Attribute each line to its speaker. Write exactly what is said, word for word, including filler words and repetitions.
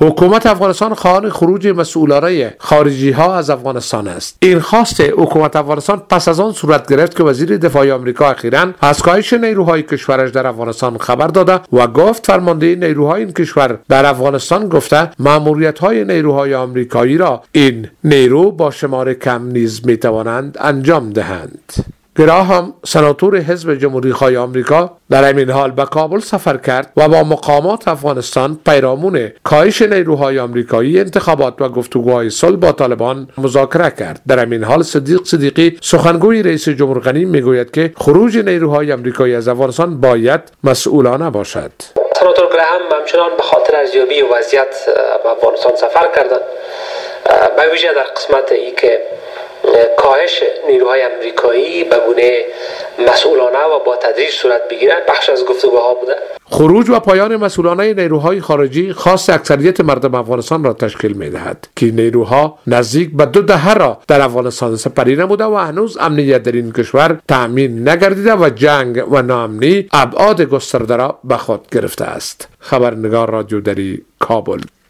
Speaker 1: حکومت افغانستان خواهان خروج مسئولانه خارجی ها از افغانستان است. این خواست حکومت افغانستان پس از آن صورت گرفت که وزیر دفاع آمریکا اخیراً از کاهش نیروهای کشورش در افغانستان خبر داده و گفت فرمانده نیروهای این کشور در افغانستان گفته مأموریت‌های نیروهای آمریکایی را این نیرو با شمار کم نیز می‌توانند انجام دهند. گراهام، سناتور حزب جمهوری‌خواه آمریکا، در همین حال به کابل سفر کرد و با مقامات افغانستان پیرامون کاهش نیروهای آمریکایی، انتخابات و گفتگوهای صلح با طالبان مذاکره کرد. در همین حال صدیق صدیقی، سخنگوی رئیس جمهور غنی، میگوید که خروج نیروهای آمریکایی از افغانستان باید مسئولانه باشد.
Speaker 2: سناتور گراهام همچنان به خاطر ارزیابی وضعیت به افغانستان سفر کردند، به ویژه در قسمت ای که کاهش نیروهای آمریکایی به گونه مسئولانه و با تدریج صورت بگیرد بخش از گفتگوها بوده.
Speaker 1: خروج و پایان مسئولانه نیروهای خارجی خاص اکثریت مردم افغانستان را تشکیل می‌دهد که نیروها نزدیک به دو دهه را در افغانستان سپری نموده و هنوز امنیت در این کشور تأمین نگردیده و جنگ و ناامنی ابعاد گسترده را به خود گرفته است. خبرنگار رادیو دری، کابل.